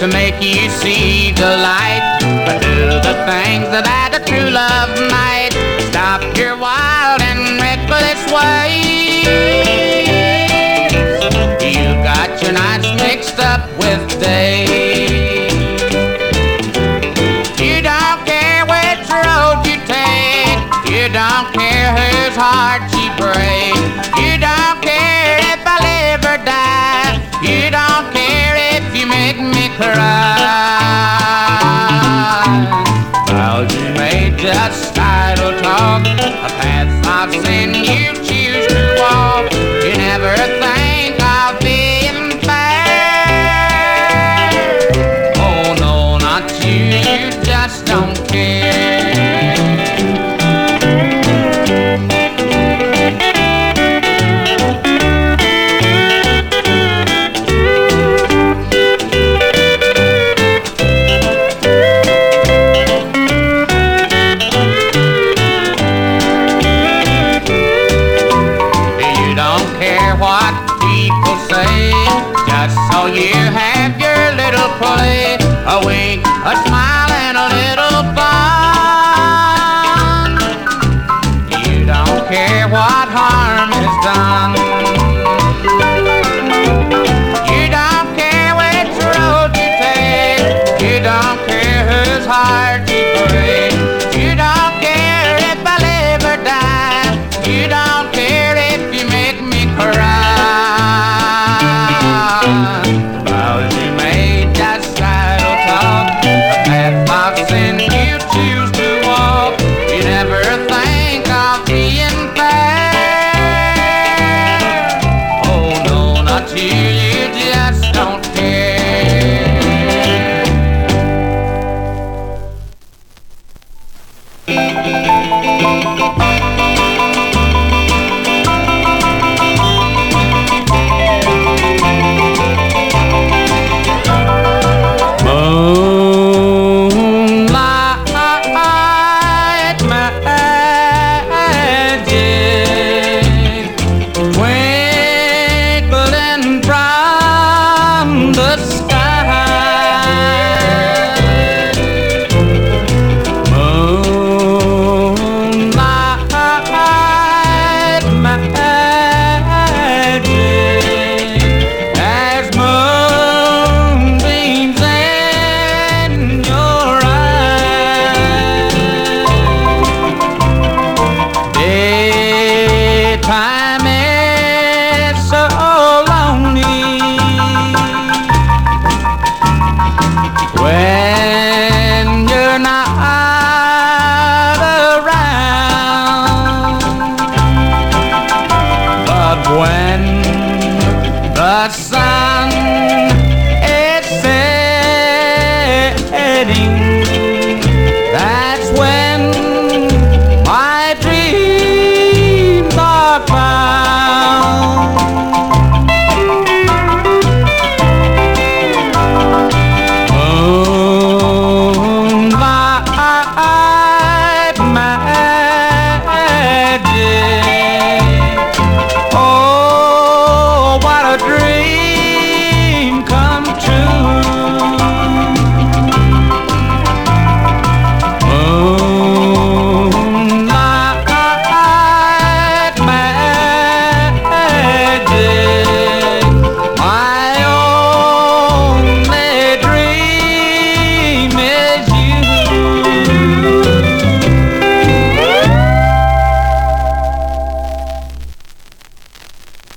to make you see the light, but do the things that a true love might. Stop your wild and reckless ways. You got your nights mixed up with days. You don't care which road you take. You don't care whose heart you break. You don't care if I live or die. You don't care if you make me cry. Vows you made just idle talk, a path of sin you choose to walk. You never think of being fair. Oh no, not you, you just don't care. What people say, just so you have your little play, a wink, a smile, and a little fun. You don't care what harm is done. You don't care which road you take. You don't care whose heart you break. You don't care if I live or die. You don't care if you make me cry. Vows you made just idle talk, a path of sin you choose to walk. You never think of being fair. Oh no, not you, you just don't care. Moonlight magic, twinkling from the sky. Moonlight magic,